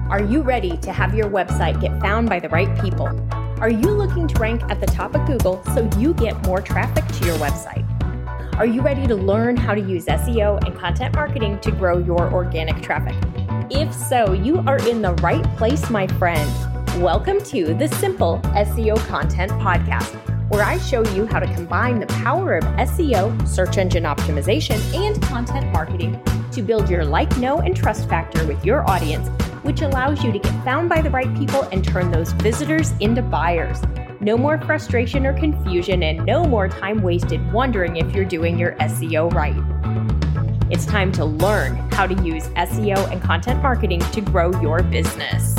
Are you ready to have your website get found by the right people? Are you looking to rank at the top of Google so you get more traffic to your website? Are you ready to learn how to use SEO and content marketing to grow your organic traffic? If so, you are in the right place, my friend. Welcome to the Simple SEO Content Podcast, where I show you how to combine the power of SEO, search engine optimization, and content marketing to build your like, know, and trust factor with your audience, which allows you to get found by the right people and turn those visitors into buyers. No more frustration or confusion, and no more time wasted wondering if you're doing your SEO right. It's time to learn how to use SEO and content marketing to grow your business.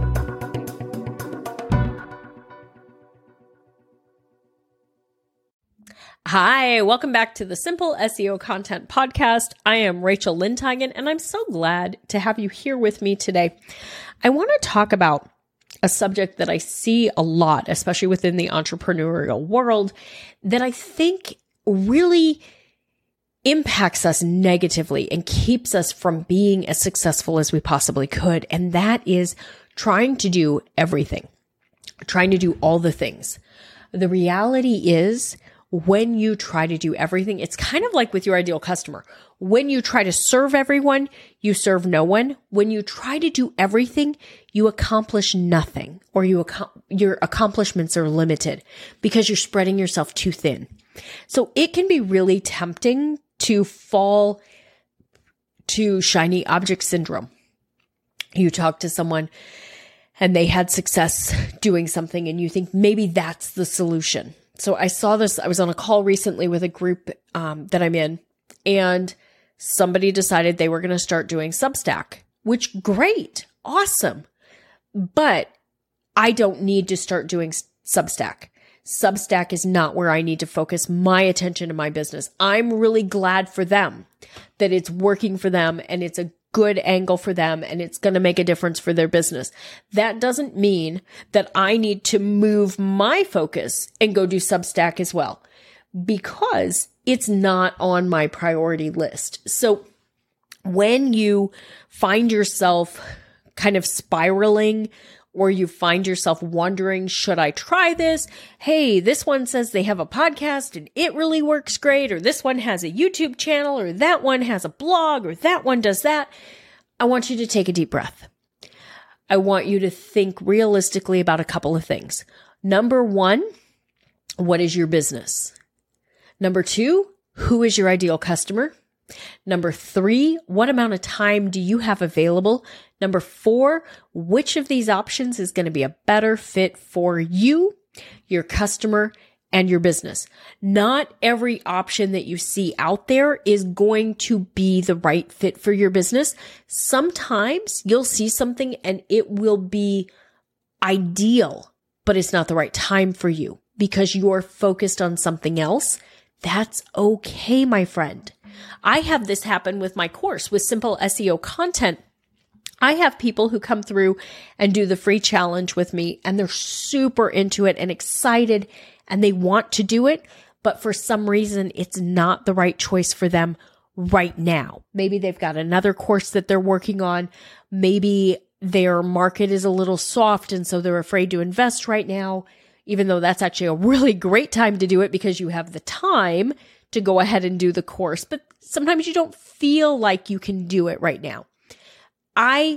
Hi, welcome back to the Simple SEO Content Podcast. I am Rachel Lindhagen, and I'm so glad to have you here with me today. I want to talk about a subject that I see a lot, especially within the entrepreneurial world, that I think really impacts us negatively and keeps us from being as successful as we possibly could. And that is trying to do everything, trying to do all the things. The reality is, when you try to do everything, it's kind of like with your ideal customer. When you try to serve everyone, you serve no one. When you try to do everything, you accomplish nothing, or your accomplishments are limited because you're spreading yourself too thin. So it can be really tempting to fall to shiny object syndrome. You talk to someone and they had success doing something and you think maybe that's the solution. So I saw this, I was on a call recently with a group that I'm in, and somebody decided they were going to start doing Substack, which great, awesome. But I don't need to start doing Substack. Substack is not where I need to focus my attention in my business. I'm really glad for them that it's working for them and it's a good angle for them and it's going to make a difference for their business. That doesn't mean that I need to move my focus and go do Substack as well, because it's not on my priority list. So when you find yourself kind of spiraling, or you find yourself wondering, should I try this? Hey, this one says they have a podcast and it really works great, or this one has a YouTube channel, or that one has a blog, or that one does that. I want you to take a deep breath. I want you to think realistically about a couple of things. Number one, what is your business? Number two, who is your ideal customer? Number three, what amount of time do you have available? Number four, which of these options is going to be a better fit for you, your customer, and your business? Not every option that you see out there is going to be the right fit for your business. Sometimes you'll see something and it will be ideal, but it's not the right time for you because you're focused on something else. That's okay, my friend. I have this happen with my course with Simple SEO Content. I have people who come through and do the free challenge with me, and they're super into it and excited and they want to do it, but for some reason it's not the right choice for them right now. Maybe they've got another course that they're working on. Maybe their market is a little soft and so they're afraid to invest right now, even though that's actually a really great time to do it because you have the time to go ahead and do the course, but sometimes you don't feel like you can do it right now. I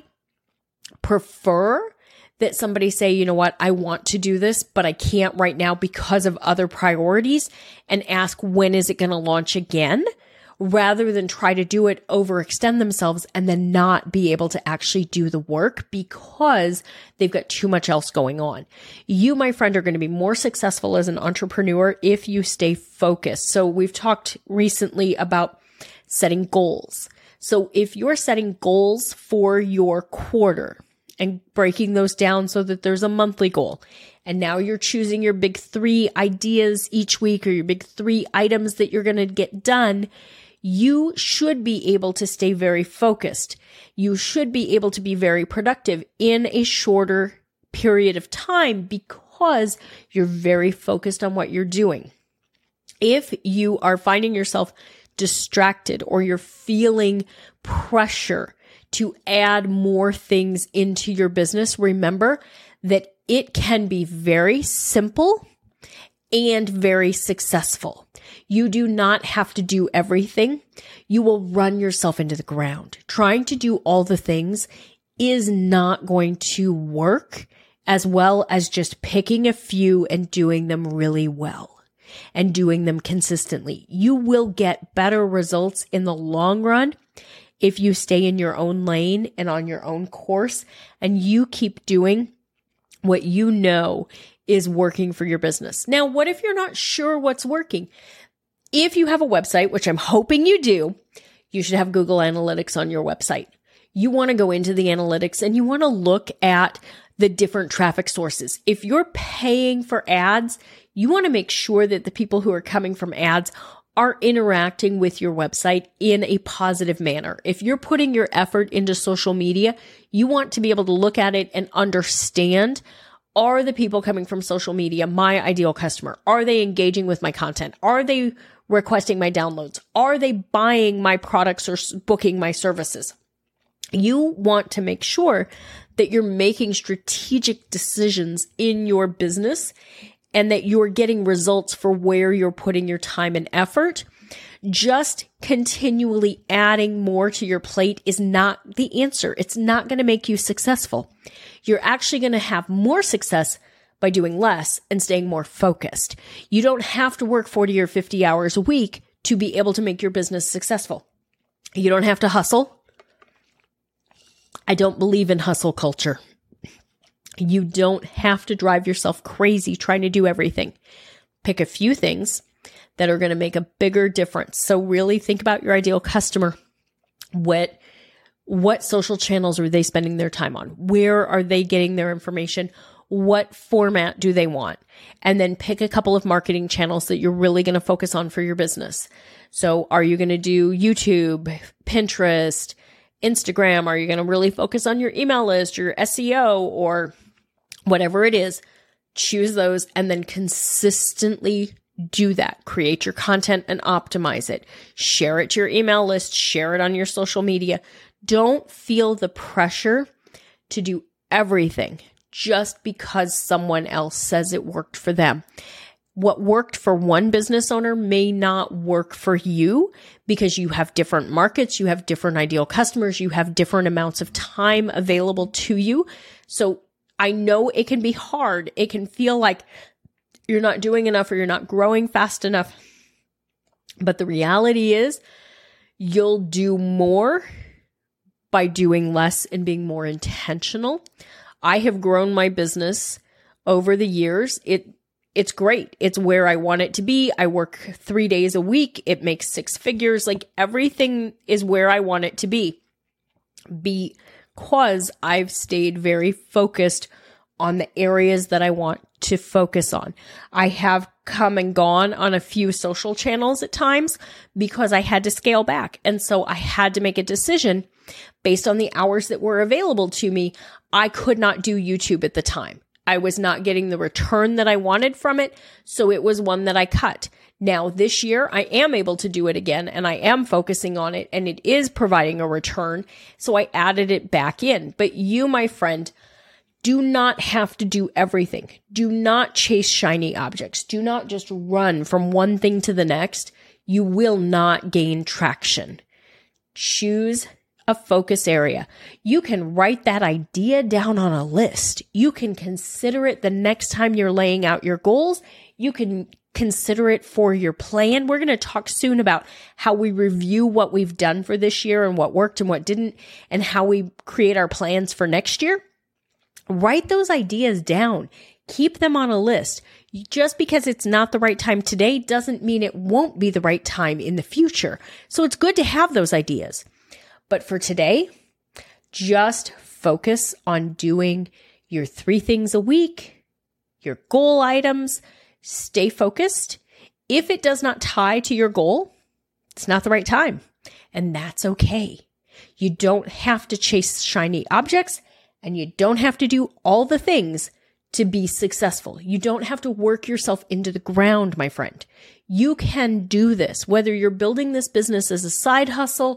prefer that somebody say, you know what, I want to do this, but I can't right now because of other priorities, and ask when is it going to launch again, rather than try to do it, overextend themselves, and then not be able to actually do the work because they've got too much else going on. You, my friend, are going to be more successful as an entrepreneur if you stay focused. So we've talked recently about setting goals. So if you're setting goals for your quarter and breaking those down so that there's a monthly goal, and now you're choosing your big 3 ideas each week, or your big 3 items that you're going to get done, you should be able to stay very focused. You should be able to be very productive in a shorter period of time because you're very focused on what you're doing. If you are finding yourself distracted or you're feeling pressure to add more things into your business, remember that it can be very simple and very successful. You do not have to do everything. You will run yourself into the ground. Trying to do all the things is not going to work as well as just picking a few and doing them really well and doing them consistently. You will get better results in the long run if you stay in your own lane and on your own course and you keep doing what you know is working for your business. Now, what if you're not sure what's working? If you have a website, which I'm hoping you do, you should have Google Analytics on your website. You want to go into the analytics and you want to look at the different traffic sources. If you're paying for ads, you want to make sure that the people who are coming from ads are interacting with your website in a positive manner. If you're putting your effort into social media, you want to be able to look at it and understand, are the people coming from social media my ideal customer? Are they engaging with my content? Are they requesting my downloads? Are they buying my products or booking my services? You want to make sure that you're making strategic decisions in your business and that you're getting results for where you're putting your time and effort. Just continually adding more to your plate is not the answer. It's not going to make you successful. You're actually going to have more success by doing less and staying more focused. You don't have to work 40 or 50 hours a week to be able to make your business successful. You don't have to hustle. I don't believe in hustle culture. You don't have to drive yourself crazy trying to do everything. Pick a few things that are going to make a bigger difference. So really think about your ideal customer. What social channels are they spending their time on? Where are they getting their information? What format do they want? And then pick a couple of marketing channels that you're really going to focus on for your business. So are you going to do YouTube, Pinterest, Instagram? Are you going to really focus on your email list, your SEO, or whatever it is? Choose those and then consistently do that. Create your content and optimize it. Share it to your email list. Share it on your social media. Don't feel the pressure to do everything just because someone else says it worked for them. What worked for one business owner may not work for you because you have different markets, you have different ideal customers, you have different amounts of time available to you. So I know it can be hard. It can feel like you're not doing enough or you're not growing fast enough. But the reality is you'll do more by doing less and being more intentional. I have grown my business over the years. It's great. It's where I want it to be. I work 3 days a week. It makes 6 figures. Like everything is where I want it to be because I've stayed very focused on the areas that I want to focus on. I have come and gone on a few social channels at times because I had to scale back. And so I had to make a decision based on the hours that were available to me. I could not do YouTube at the time. I was not getting the return that I wanted from it, so it was one that I cut. Now, this year, I am able to do it again, and I am focusing on it, and it is providing a return, so I added it back in. But you, my friend, do not have to do everything. Do not chase shiny objects. Do not just run from one thing to the next. You will not gain traction. Choose a focus area. You can write that idea down on a list. You can consider it the next time you're laying out your goals. You can consider it for your plan. We're going to talk soon about how we review what we've done for this year and what worked and what didn't, and how we create our plans for next year. Write those ideas down. Keep them on a list. Just because it's not the right time today doesn't mean it won't be the right time in the future. So it's good to have those ideas. But for today, just focus on doing your 3 things a week, your goal items, stay focused. If it does not tie to your goal, it's not the right time, and that's okay. You don't have to chase shiny objects, and you don't have to do all the things to be successful. You don't have to work yourself into the ground, my friend. You can do this, whether you're building this business as a side hustle,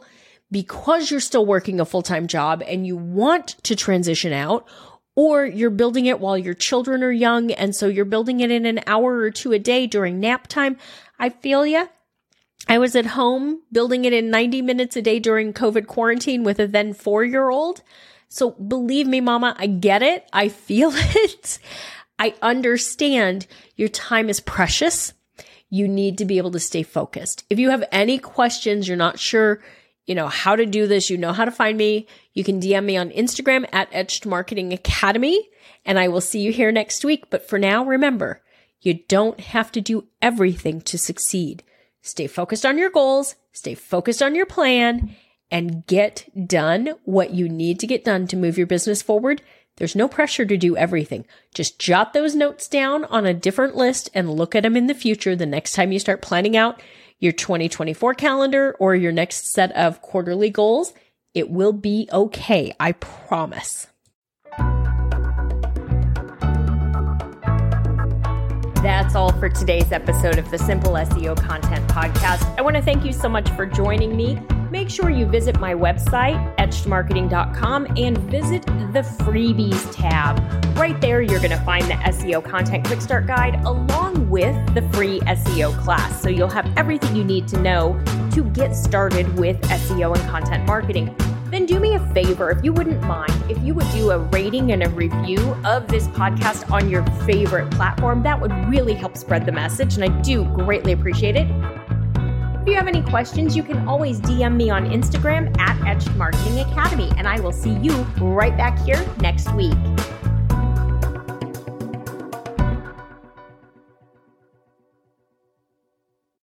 because you're still working a full-time job and you want to transition out, or you're building it while your children are young, and so you're building it in an hour or two a day during nap time. I feel ya. I was at home building it in 90 minutes a day during COVID quarantine with a then 4-year-old. So believe me, Mama, I get it. I feel it. I understand your time is precious. You need to be able to stay focused. If you have any questions, you're not sure, how to do this, how to find me, you can DM me on Instagram at Etched Marketing Academy, and I will see you here next week. But for now, remember, you don't have to do everything to succeed. Stay focused on your goals, stay focused on your plan, and get done what you need to get done to move your business forward. There's no pressure to do everything. Just jot those notes down on a different list and look at them in the future the next time you start planning out your 2024 calendar or your next set of quarterly goals. It will be okay. I promise. That's all for today's episode of the Simple SEO Content Podcast. I want to thank you so much for joining me. Make sure you visit my website, etchedmarketing.com, and visit the freebies tab. Right there, you're going to find the SEO Content Quick Start Guide along with the free SEO class. So you'll have everything you need to know to get started with SEO and content marketing. Then do me a favor, if you wouldn't mind, if you would do a rating and a review of this podcast on your favorite platform. That would really help spread the message, and I do greatly appreciate it. If you have any questions, you can always DM me on Instagram at Etched Marketing Academy, and I will see you right back here next week.